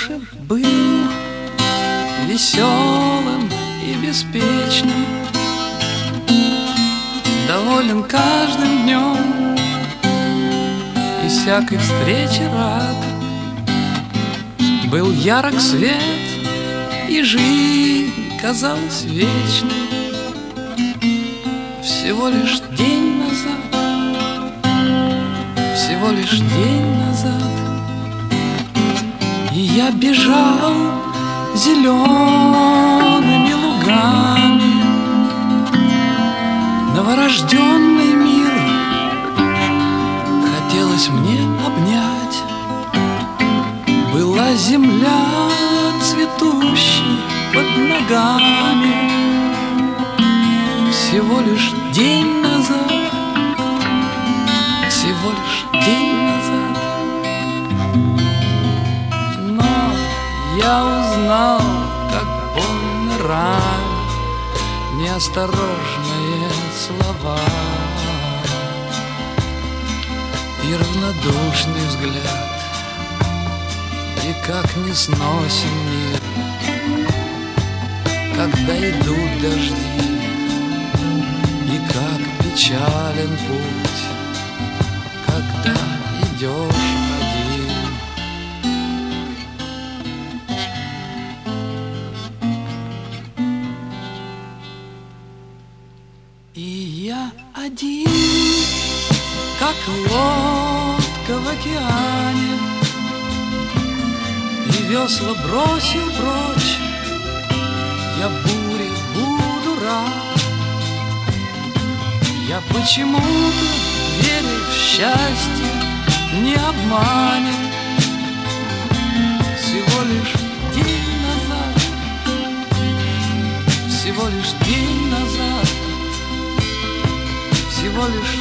же был веселым и беспечным, доволен каждым днем и всякой встрече рад. Был ярок свет, и жизнь казалась вечной. Всего лишь день назад, всего лишь день назад, и я бежал зелеными лугами. Новорожденный мир хотелось мне обнять. Была земля цветущей под ногами. Всего лишь день назад, всего лишь день назад. Но я узнал, как больно ранят неосторожные слова и равнодушный взгляд, и как не сносен мир, когда идут дожди, и как печален путь, когда идешь один. И я один, как лодка в океане, и весла бросил прочь. Я буре буду рад. Я почему-то верю в счастье, не обманет. Всего лишь день назад, всего лишь день назад, всего лишь